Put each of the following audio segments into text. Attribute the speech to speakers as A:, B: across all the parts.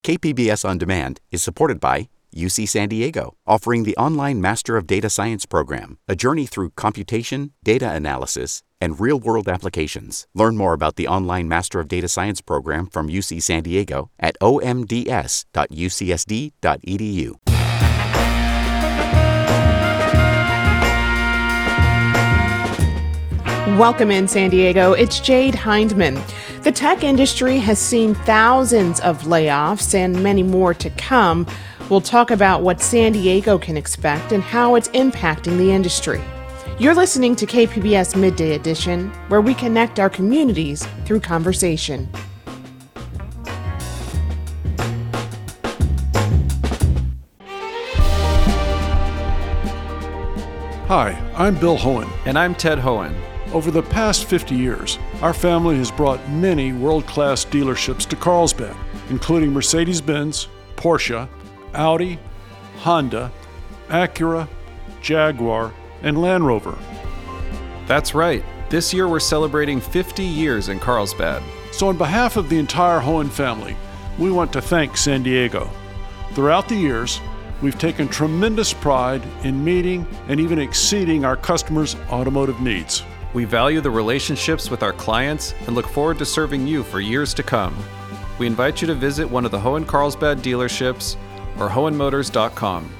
A: KPBS On Demand is supported by UC San Diego, offering the online Master of Data Science program, a journey through computation, data analysis, and real-world applications. Learn more about the online Master of Data Science program from UC San Diego at omds.ucsd.edu.
B: Welcome in San Diego. It's Jade Hindman. The tech industry has seen thousands of layoffs and many more to come. We'll talk about what San Diego can expect and how it's impacting the industry. You're listening to KPBS Midday Edition, where we connect our communities through conversation.
C: Hi, I'm Bill Hohen.
D: And I'm Ted Hohen.
C: Over the past 50 years, our family has brought many world-class dealerships to Carlsbad, including Mercedes-Benz, Porsche, Audi, Honda, Acura, Jaguar, and Land Rover.
D: That's right. This year we're celebrating 50 years in Carlsbad.
C: So on behalf of the entire Hohen family, we want to thank San Diego. Throughout the years, we've taken tremendous pride in meeting and even exceeding our customers' automotive needs.
D: We value the relationships with our clients and look forward to serving you for years to come. We invite you to visit one of the Hohen Carlsbad dealerships or hohenmotors.com.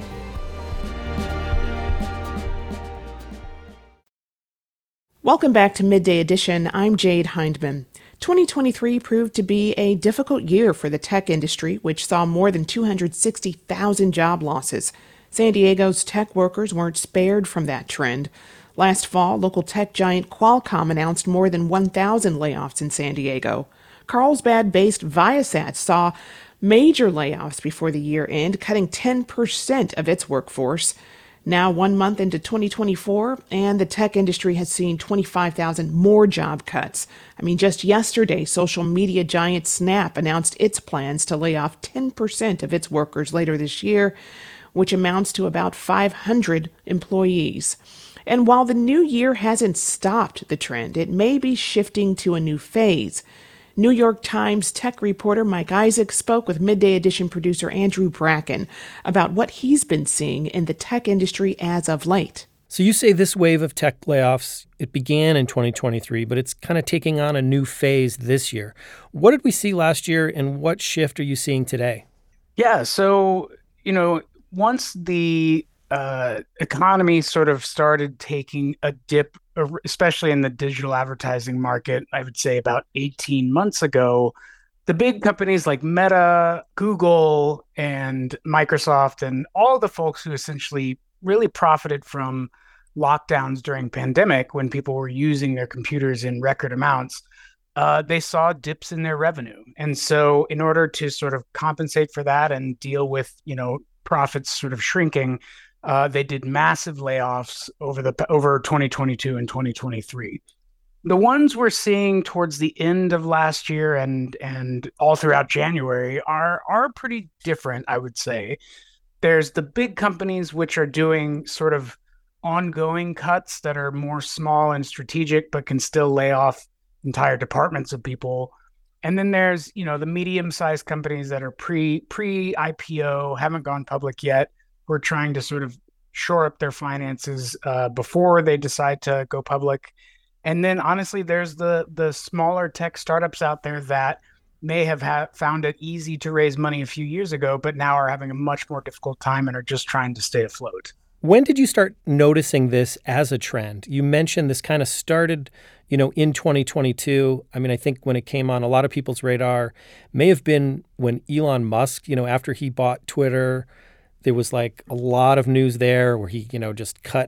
B: Welcome back to Midday Edition. I'm Jade Hindman. 2023 proved to be a difficult year for the tech industry, which saw more than 260,000 job losses. San Diego's tech workers weren't spared from that trend. Last fall, local tech giant Qualcomm announced more than 1,000 layoffs in San Diego. Carlsbad-based Viasat saw major layoffs before the year end, cutting 10% of its workforce. Now 1 month into 2024, and the tech industry has seen 25,000 more job cuts. Just yesterday, social media giant Snap announced its plans to lay off 10% of its workers later this year, which amounts to about 500 employees. And while the new year hasn't stopped the trend, it may be shifting to a new phase. New York Times tech reporter Mike Isaac spoke with Midday Edition producer Andrew Bracken about what he's been seeing in the tech industry as of late.
E: So you say this wave of tech layoffs, it began in 2023, but it's kind of taking on a new phase this year. What did we see last year, and what shift are you seeing today?
F: Yeah, so, once the economy sort of started taking a dip, especially in the digital advertising market, I would say about 18 months ago, the big companies like Meta, Google, and Microsoft, and all the folks who essentially really profited from lockdowns during pandemic when people were using their computers in record amounts, they saw dips in their revenue. And so in order to sort of compensate for that and deal with, profits sort of shrinking, they did massive layoffs over 2022 and 2023. The ones we're seeing towards the end of last year and all throughout January are pretty different, I would say. There's the big companies which are doing sort of ongoing cuts that are more small and strategic, but can still lay off entire departments of people. And then there's, the medium-sized companies that are pre-IPO, haven't gone public yet, who are trying to sort of shore up their finances before they decide to go public. And then honestly, there's the smaller tech startups out there that may have found it easy to raise money a few years ago, but now are having a much more difficult time and are just trying to stay afloat.
E: When did you start noticing this as a trend? You mentioned this kind of started, in 2022. I think when it came on a lot of people's radar may have been when Elon Musk, after he bought Twitter, there was like a lot of news there where he, just cut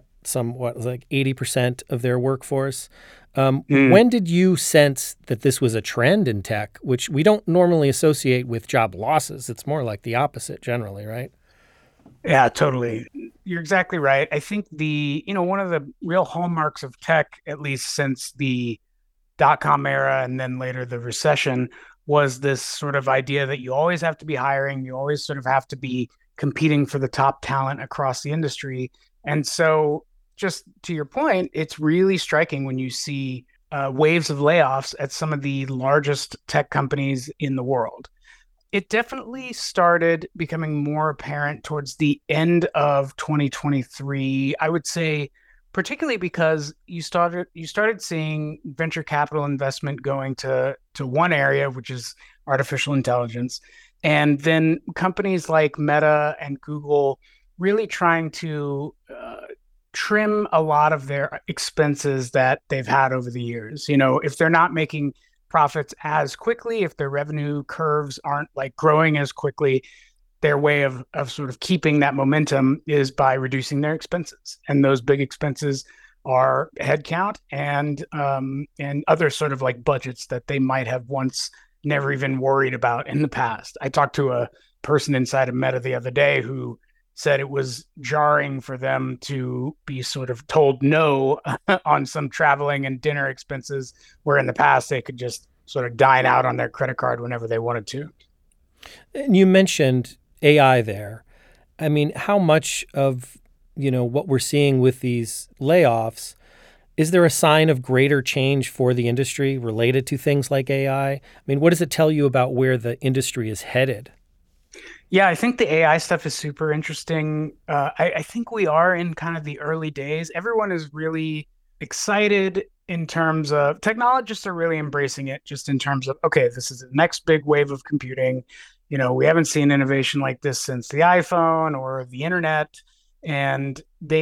E: 80% of their workforce. When did you sense that this was a trend in tech, which we don't normally associate with job losses? It's more like the opposite generally, right?
F: Yeah, totally. You're exactly right. I think one of the real hallmarks of tech, at least since the dot-com era and then later the recession, was this sort of idea that you always have to be hiring, you always sort of have to be competing for the top talent across the industry. And so just to your point, it's really striking when you see waves of layoffs at some of the largest tech companies in the world. It definitely started becoming more apparent towards the end of 2023. I would say, particularly because you started seeing venture capital investment going to one area, which is artificial intelligence, and then companies like Meta and Google really trying to trim a lot of their expenses that they've had over the years. If they're not making profits as quickly, if their revenue curves aren't like growing as quickly, their way of sort of keeping that momentum is by reducing their expenses. And those big expenses are headcount and other sort of like budgets that they might have once never even worried about in the past. I talked to a person inside of Meta the other day who said it was jarring for them to be sort of told no on some traveling and dinner expenses, where in the past they could just sort of dine out on their credit card whenever they wanted to.
E: And you mentioned AI there. I mean, how much of, what we're seeing with these layoffs, is there a sign of greater change for the industry related to things like AI? I mean, what does it tell you about where the industry is headed?
F: Yeah, I think the AI stuff is super interesting. I think we are in kind of the early days. Everyone is really excited in terms of technologists are really embracing it, just in terms of, okay, this is the next big wave of computing. We haven't seen innovation like this since the iPhone or the internet. And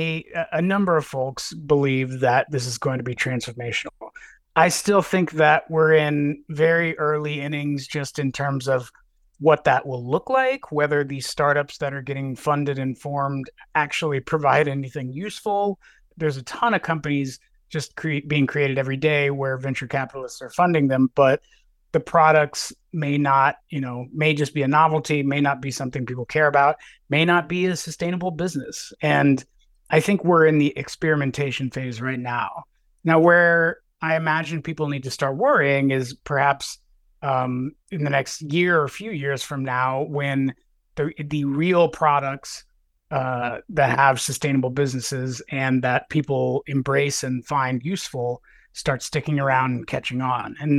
F: a number of folks believe that this is going to be transformational. I still think that we're in very early innings just in terms of what that will look like, whether these startups that are getting funded and formed actually provide anything useful. There's a ton of companies just being created every day where venture capitalists are funding them, but the products may not, may just be a novelty, may not be something people care about, may not be a sustainable business. And I think we're in the experimentation phase right now. Now, where I imagine people need to start worrying is perhaps in the next year or a few years from now, when the real products that have sustainable businesses and that people embrace and find useful start sticking around and catching on. And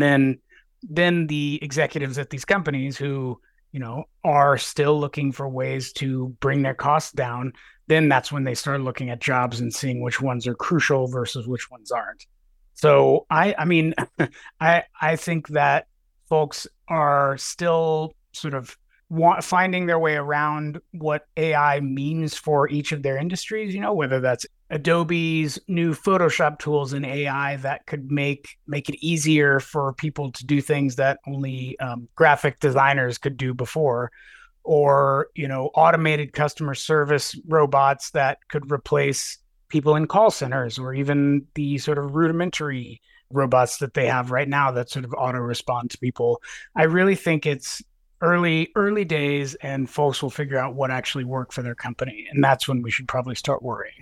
F: then the executives at these companies who, are still looking for ways to bring their costs down, then that's when they start looking at jobs and seeing which ones are crucial versus which ones aren't. So I mean, I think that folks are still sort of finding their way around what AI means for each of their industries, whether that's Adobe's new Photoshop tools in AI that could make it easier for people to do things that only graphic designers could do before, or, automated customer service robots that could replace people in call centers, or even the sort of rudimentary robots that they have right now that sort of auto respond to people. I really think it's early days, and folks will figure out what actually worked for their company. And that's when we should probably start worrying.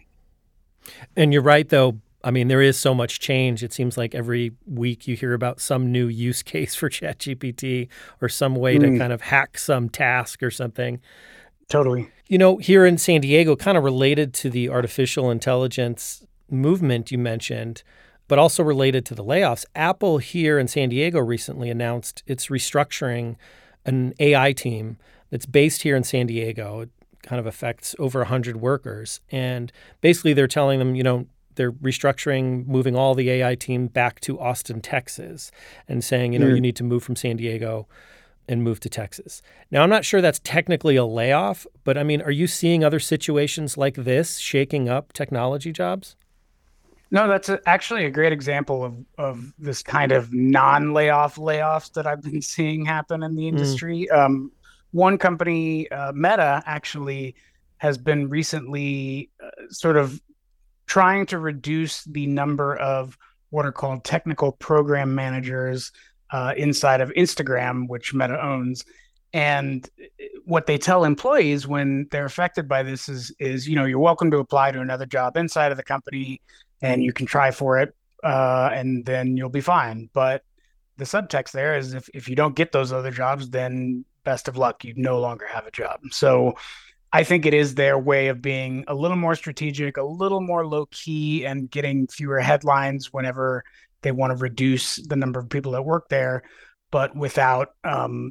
E: And you're right, though. I mean, there is so much change. It seems like every week you hear about some new use case for ChatGPT or some way to kind of hack some task or something.
F: Totally.
E: Here in San Diego, kind of related to the artificial intelligence movement you mentioned, but also related to the layoffs, Apple here in San Diego recently announced it's restructuring an AI team that's based here in San Diego. It kind of affects over 100 workers. And basically they're telling them, they're restructuring, moving all the AI team back to Austin, Texas, and saying, you need to move from San Diego and move to Texas. Now, I'm not sure that's technically a layoff, but I mean, are you seeing other situations like this shaking up technology jobs?
F: No, that's actually a great example of this kind of non-layoff layoffs that I've been seeing happen in the industry. One company, Meta, actually has been recently sort of trying to reduce the number of what are called technical program managers inside of Instagram, which Meta owns. And what they tell employees when they're affected by this is you're welcome to apply to another job inside of the company, and you can try for it, and then you'll be fine. But the subtext there is if you don't get those other jobs, then best of luck. You no longer have a job. So I think it is their way of being a little more strategic, a little more low key, and getting fewer headlines whenever they want to reduce the number of people that work there, but without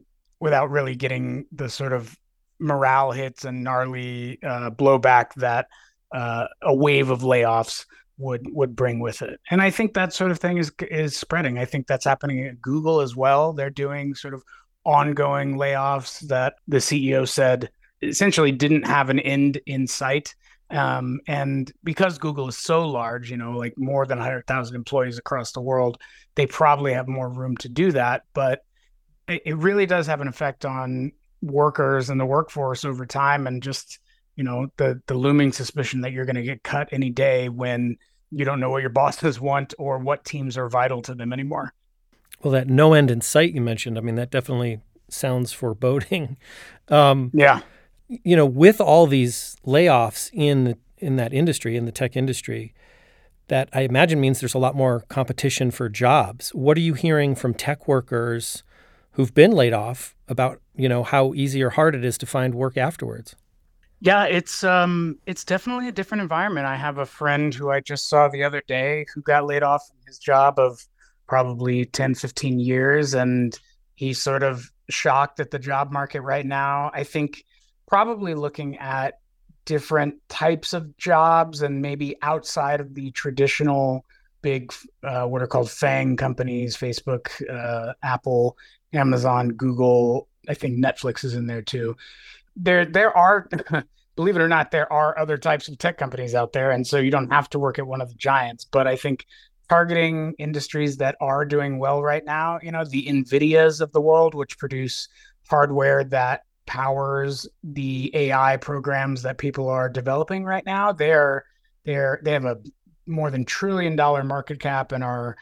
F: without really getting the sort of morale hits and gnarly blowback that a wave of layoffs would bring with it. And I think that sort of thing is spreading. I think that's happening at Google as well. They're doing sort of ongoing layoffs that the CEO said essentially didn't have an end in sight. And because Google is so large, like more than 100,000 employees across the world, they probably have more room to do that. But it really does have an effect on workers and the workforce over time, and just, the looming suspicion that you're going to get cut any day when you don't know what your bosses want or what teams are vital to them anymore.
E: Well, that no end in sight you mentioned, I mean, that definitely sounds foreboding.
F: Yeah.
E: With all these layoffs in that industry, in the tech industry, that I imagine means there's a lot more competition for jobs. What are you hearing from tech workers who've been laid off about, how easy or hard it is to find work afterwards?
F: Yeah, it's definitely a different environment. I have a friend who I just saw the other day who got laid off from his job of probably 10, 15 years, and he's sort of shocked at the job market right now. I think probably looking at different types of jobs and maybe outside of the traditional big, what are called FAANG companies, Facebook, Apple, Amazon, Google. I think Netflix is in there too. There are, believe it or not, there are other types of tech companies out there. And so you don't have to work at one of the giants. But I think targeting industries that are doing well right now, the NVIDIAs of the world, which produce hardware that powers the AI programs that people are developing right now, they have a more than $1 trillion market cap and are,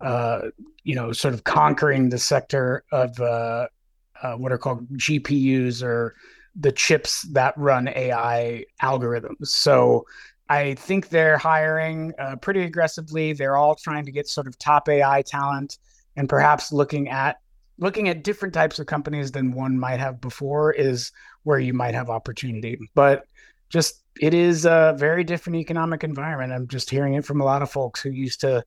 F: sort of conquering the sector of what are called GPUs, or the chips that run AI algorithms. So I think they're hiring pretty aggressively. They're all trying to get sort of top AI talent, and perhaps looking at different types of companies than one might have before is where you might have opportunity. But just, it is a very different economic environment. I'm just hearing it from a lot of folks who used to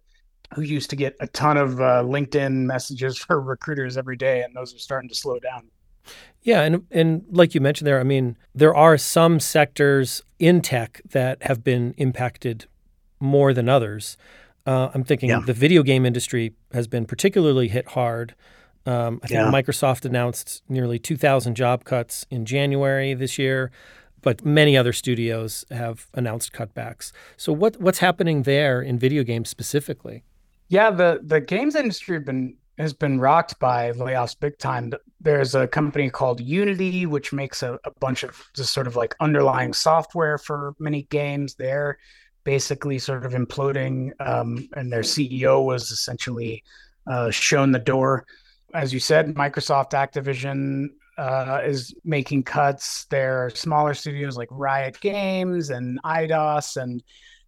F: get a ton of LinkedIn messages for recruiters every day, and those are starting to slow down.
E: Yeah, and like you mentioned there, I mean, there are some sectors in tech that have been impacted more than others. I'm thinking the video game industry has been particularly hit hard. I think Microsoft announced nearly 2,000 job cuts in January this year, but many other studios have announced cutbacks. So what's happening there in video games specifically?
F: Yeah, the games industry has been rocked by layoffs big time. There's a company called Unity, which makes a bunch of just sort of like underlying software for many games. They're basically sort of imploding, and their CEO was essentially shown the door. As you said, Microsoft, Activision is making cuts. There are smaller studios like Riot Games and Eidos, and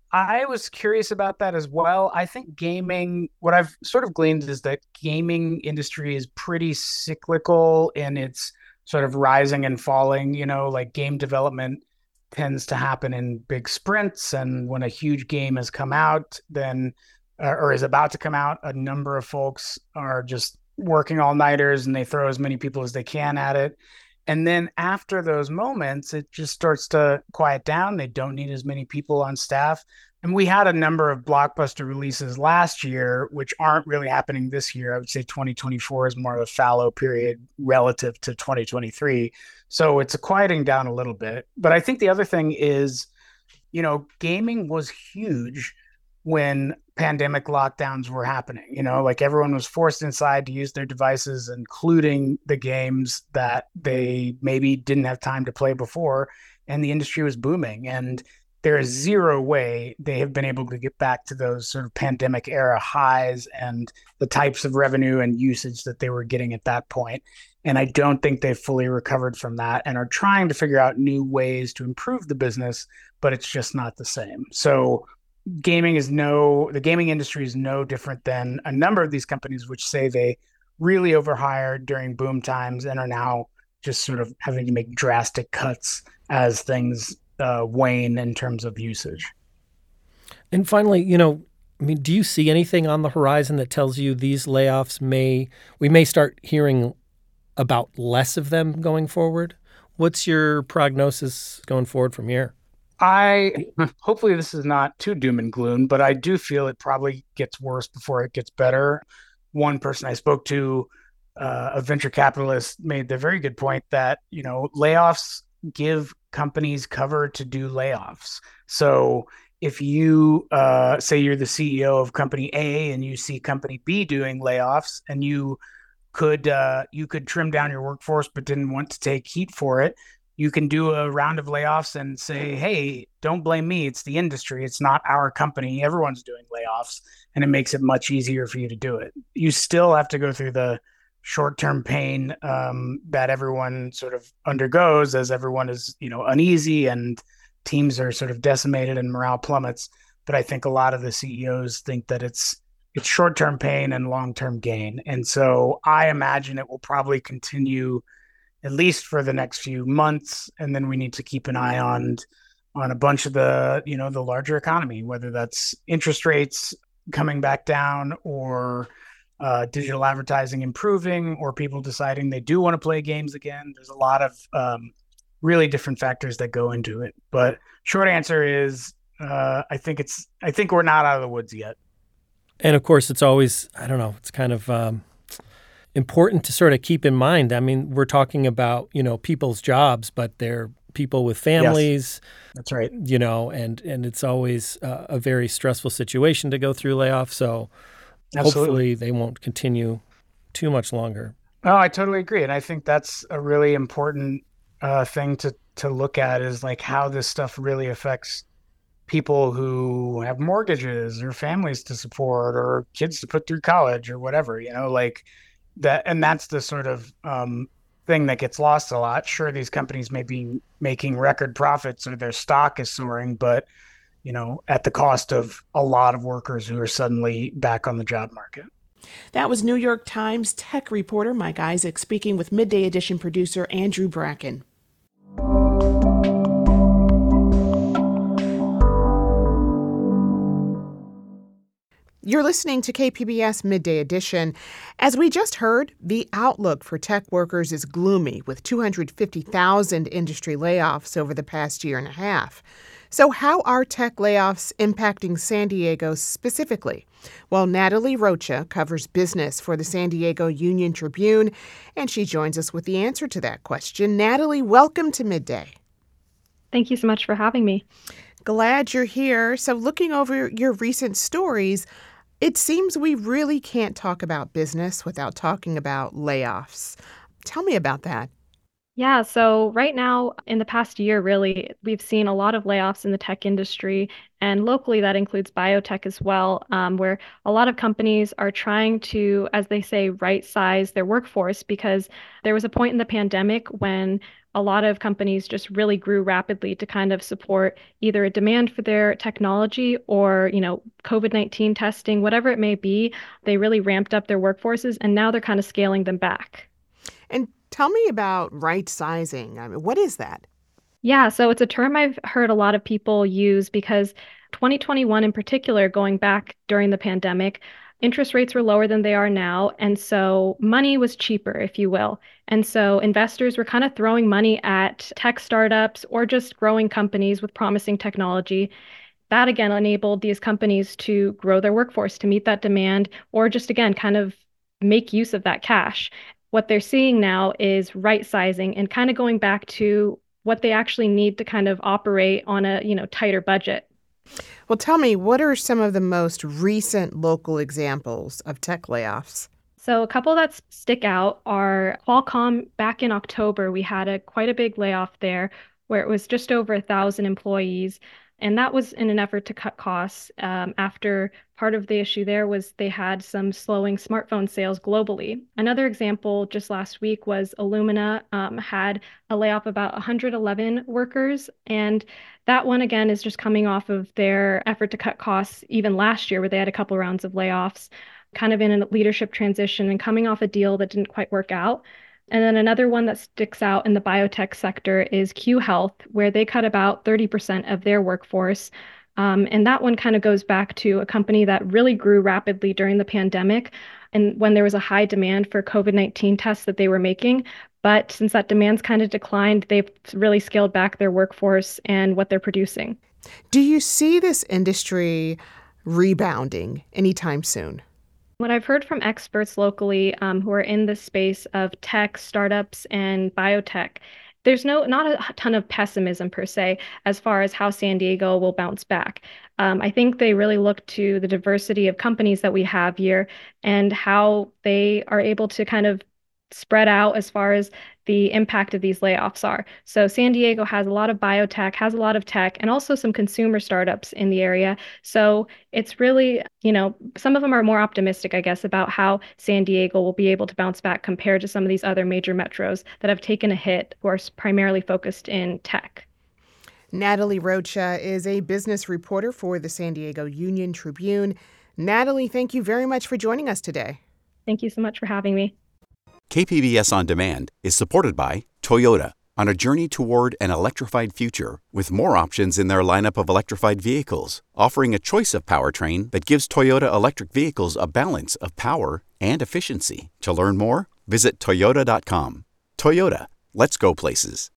F: I was curious about that as well. I think gaming, what I've sort of gleaned is that gaming industry is pretty cyclical in its sort of rising and falling. Like game development tends to happen in big sprints, and when a huge game has come out, then or is about to come out, a number of folks are just working all-nighters and they throw as many people as they can at it. And then after those moments, it just starts to quiet down. They don't need as many people on staff. And we had a number of blockbuster releases last year, which aren't really happening this year. I would say 2024 is more of a fallow period relative to 2023. So it's quieting down a little bit. But I think the other thing is, gaming was huge when pandemic lockdowns were happening. Like everyone was forced inside to use their devices, including the games that they maybe didn't have time to play before, and the industry was booming. And there is zero way they have been able to get back to those sort of pandemic era highs and the types of revenue and usage that they were getting at that point. And I don't think they've fully recovered from that, and are trying to figure out new ways to improve the business, but it's just not the same. So the gaming industry is no different than a number of these companies which say they really overhired during boom times and are now just sort of having to make drastic cuts as things wane in terms of usage.
E: And finally, do you see anything on the horizon that tells you these layoffs we may start hearing about less of them going forward? What's your prognosis going forward from here?
F: Hopefully this is not too doom and gloom, but I do feel it probably gets worse before it gets better. One person I spoke to, a venture capitalist, made the very good point that, layoffs give companies cover to do layoffs. So if you say you're the CEO of company A and you see company B doing layoffs, and you could trim down your workforce but didn't want to take heat for it, you can do a round of layoffs and say, hey, don't blame me. It's the industry. It's not our company. Everyone's doing layoffs, and it makes it much easier for you to do it. You still have to go through the short-term pain that everyone sort of undergoes as everyone is, uneasy and teams are sort of decimated and morale plummets. But I think a lot of the CEOs think that it's short-term pain and long-term gain. And so I imagine it will probably continue at least for the next few months. And then we need to keep an eye on a bunch of the larger economy, whether that's interest rates coming back down, or digital advertising improving, or people deciding they do want to play games again. There's a lot of really different factors that go into it. But short answer is, I think we're not out of the woods yet.
E: And of course, it's always, I don't know, it's kind of important to sort of keep in mind. I mean, we're talking about, people's jobs, but they're people with families.
F: Yes, that's right.
E: And it's always a very stressful situation to go through layoffs. So
F: Absolutely.
E: Hopefully they won't continue too much longer.
F: Oh, I totally agree. And I think that's a really important thing to look at, is like how this stuff really affects people who have mortgages or families to support or kids to put through college or whatever, like that. And that's the sort of thing that gets lost a lot. Sure, these companies may be making record profits or their stock is soaring, but at the cost of a lot of workers who are suddenly back on the job market.
B: That was New York Times tech reporter Mike Isaac speaking with Midday Edition producer Andrew Bracken. You're listening to KPBS Midday Edition. As we just heard, the outlook for tech workers is gloomy, with 250,000 industry layoffs over the past year and a half. So how are tech layoffs impacting San Diego specifically? Well, Natalie Rocha covers business for the San Diego Union Tribune, and she joins us with the answer to that question. Natalie, welcome to Midday.
G: Thank you so much for having me.
B: Glad you're here. So looking over your recent stories, it seems we really can't talk about business without talking about layoffs. Tell me about that.
G: Yeah, so right now, in the past year, really, we've seen a lot of layoffs in the tech industry, and locally that includes biotech as well, where a lot of companies are trying to, as they say, right-size their workforce, because there was a point in the pandemic when a lot of companies just really grew rapidly to kind of support either a demand for their technology or, COVID-19 testing, whatever it may be. They really ramped up their workforces, and now they're kind of scaling them back.
B: And tell me about right sizing. I mean, what is that?
G: Yeah, so it's a term I've heard a lot of people use because 2021 in particular, going back during the pandemic, interest rates were lower than they are now. And so money was cheaper, if you will. And so investors were kind of throwing money at tech startups or just growing companies with promising technology. That again enabled these companies to grow their workforce to meet that demand, or just again, kind of make use of that cash. What they're seeing now is right sizing and kind of going back to what they actually need to kind of operate on a, tighter budget.
B: Well, tell me, what are some of the most recent local examples of tech layoffs?
G: So a couple that stick out are Qualcomm. Back in October, we had quite a big layoff there where it was just over 1,000 employees. And that was in an effort to cut costs after part of the issue there was they had some slowing smartphone sales globally. Another example just last week was Illumina had a layoff about 111 workers. And that one, again, is just coming off of their effort to cut costs even last year, where they had a couple rounds of layoffs, kind of in a leadership transition and coming off a deal that didn't quite work out. And then another one that sticks out in the biotech sector is Q Health, where they cut about 30% of their workforce. And that one kind of goes back to a company that really grew rapidly during the pandemic and when there was a high demand for COVID-19 tests that they were making. But since that demand's kind of declined, they've really scaled back their workforce and what they're producing.
B: Do you see this industry rebounding anytime soon?
G: What I've heard from experts locally who are in the space of tech, startups, and biotech, there's not a ton of pessimism per se as far as how San Diego will bounce back. I think they really look to the diversity of companies that we have here and how they are able to kind of spread out as far as the impact of these layoffs are. So San Diego has a lot of biotech, has a lot of tech, and also some consumer startups in the area. So it's really, some of them are more optimistic, I guess, about how San Diego will be able to bounce back compared to some of these other major metros that have taken a hit who are primarily focused in tech.
B: Natalie Rocha is a business reporter for the San Diego Union Tribune. Natalie, thank you very much for joining us today.
G: Thank you so much for having me.
A: KPBS On Demand is supported by Toyota, on a journey toward an electrified future with more options in their lineup of electrified vehicles, offering a choice of powertrain that gives Toyota electric vehicles a balance of power and efficiency. To learn more, visit Toyota.com. Toyota, let's go places.